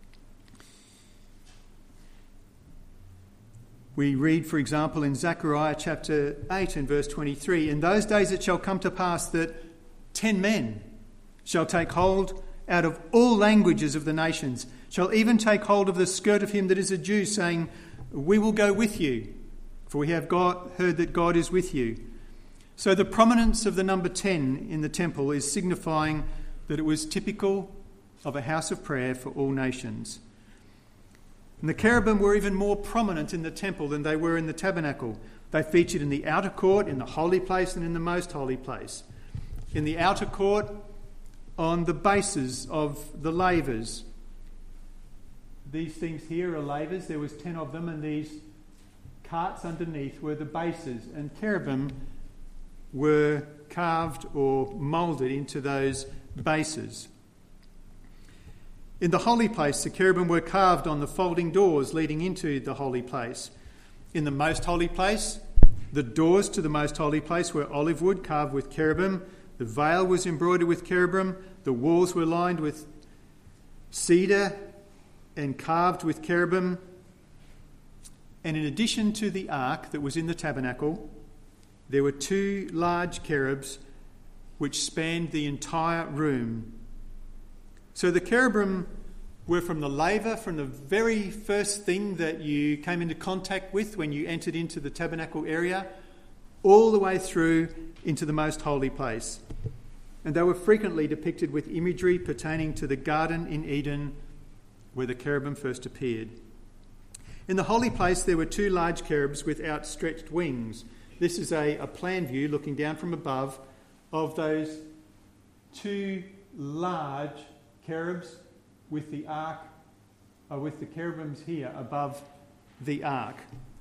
We read, for example, in Zechariah chapter 8 and verse 23, "In those days it shall come to pass that 10 men shall take hold out of all languages of the nations, shall even take hold of the skirt of him that is a Jew, saying, We will go with you, for we have heard that God is with you." So the prominence of the number 10 in the temple is signifying that it was typical of a house of prayer for all nations. And the cherubim were even more prominent in the temple than they were in the tabernacle. They featured in the outer court, in the holy place, and in the most holy place. In the outer court, on the bases of the lavers. These things here are lavers. There was 10 of them, and these carts underneath were the bases, and cherubim were carved or moulded into those bases. In the holy place, the cherubim were carved on the folding doors leading into the holy place. In the most holy place, the doors to the most holy place were olive wood carved with cherubim. The veil was embroidered with cherubim. The walls were lined with cedar and carved with cherubim. And in addition to the ark that was in the tabernacle, there were 2 large cherubs which spanned the entire room. So the cherubim were from the laver, from the very first thing that you came into contact with when you entered into the tabernacle area, all the way through into the most holy place. And they were frequently depicted with imagery pertaining to the garden in Eden where the cherubim first appeared. In the holy place, there were 2 large cherubs with outstretched wings. This is a plan view looking down from above of those 2 large cherubs with the ark, with the cherubims here above the ark.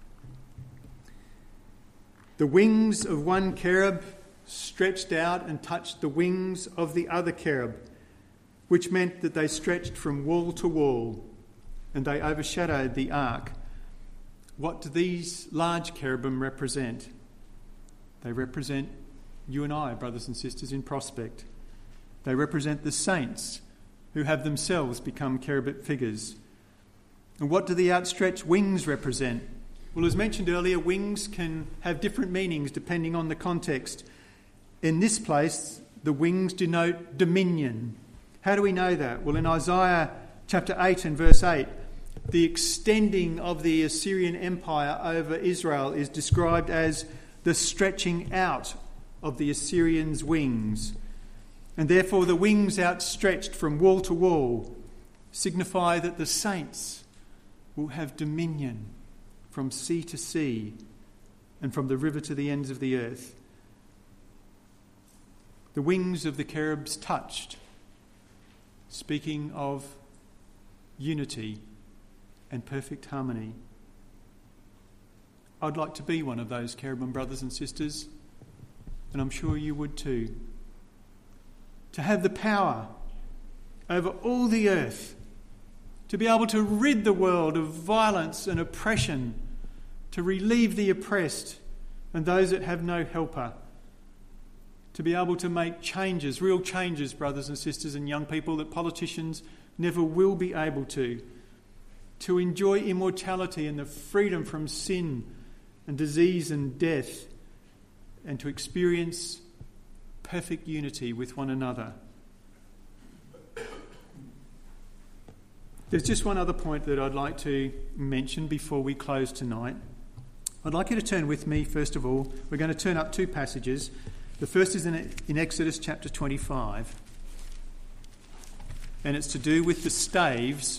The wings of one cherub stretched out and touched the wings of the other cherub, which meant that they stretched from wall to wall and they overshadowed the ark. What do these large cherubim represent? They represent you and I, brothers and sisters, in Prospect. They represent the saints who have themselves become cherubic figures. And what do the outstretched wings represent? Well, as mentioned earlier, wings can have different meanings depending on the context. In this place, the wings denote dominion. How do we know that? Well, in Isaiah chapter 8 and verse 8, the extending of the Assyrian Empire over Israel is described as the stretching out of the Assyrians' wings. And therefore the wings outstretched from wall to wall signify that the saints will have dominion from sea to sea and from the river to the ends of the earth. The wings of the cherubs touched, speaking of unity and perfect harmony. I'd like to be one of those cherubim brothers and sisters, and I'm sure you would too. To have the power over all the earth, to be able to rid the world of violence and oppression, to relieve the oppressed and those that have no helper, to be able to make changes, real changes, brothers and sisters and young people, that politicians never will be able to enjoy immortality and the freedom from sin and disease and death, and to experience perfect unity with one another. There's just one other point that I'd like to mention before we close tonight. I'd like you to turn with me, first of all. We're going to turn up two passages. The first is in Exodus chapter 25, and it's to do with the staves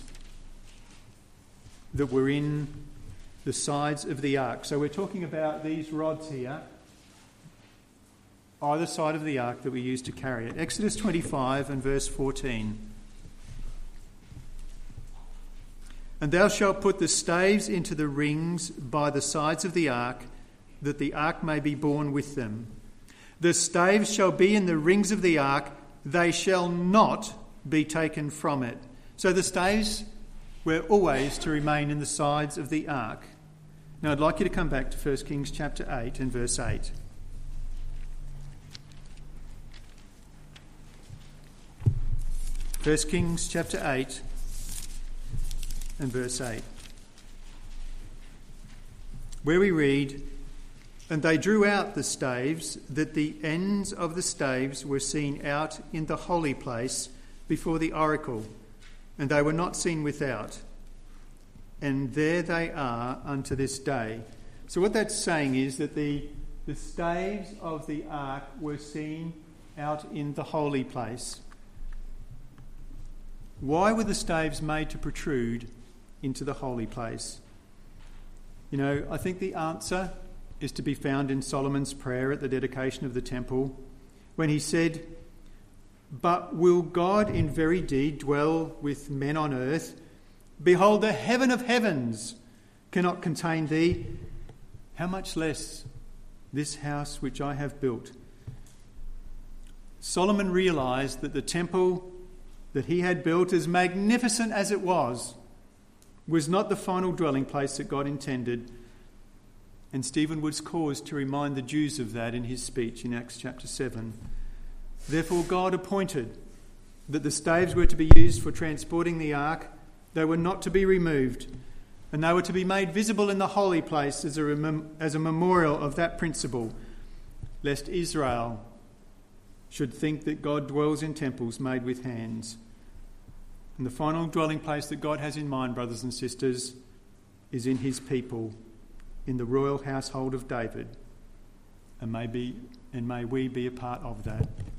that were in the sides of the ark. So we're talking about these rods here, either side of the ark that we used to carry it. Exodus 25 and verse 14. And thou shalt put the staves into the rings by the sides of the ark, that the ark may be borne with them. The staves shall be in the rings of the ark, they shall not be taken from it. So the staves were always to remain in the sides of the ark. Now I'd like you to come back to 1 Kings chapter 8 and verse 8. First Kings chapter 8 and verse 8, where we read, And they drew out the staves, that the ends of the staves were seen out in the holy place before the oracle, and they were not seen without. And there they are unto this day. So what that's saying is that the staves of the ark were seen out in the holy place. Why were the staves made to protrude into the holy place? You know, I think the answer is to be found in Solomon's prayer at the dedication of the temple, when he said, But will God in very deed dwell with men on earth? Behold, the heaven of heavens cannot contain thee. How much less this house which I have built? Solomon realised that the temple that he had built, as magnificent as it was not the final dwelling place that God intended. And Stephen was caused to remind the Jews of that in his speech in Acts chapter 7. Therefore God appointed that the staves were to be used for transporting the ark. They were not to be removed, and they were to be made visible in the holy place as a memorial of that principle, lest Israel should think that God dwells in temples made with hands. And the final dwelling place that God has in mind, brothers and sisters, is in his people, in the royal household of David. And may we be a part of that.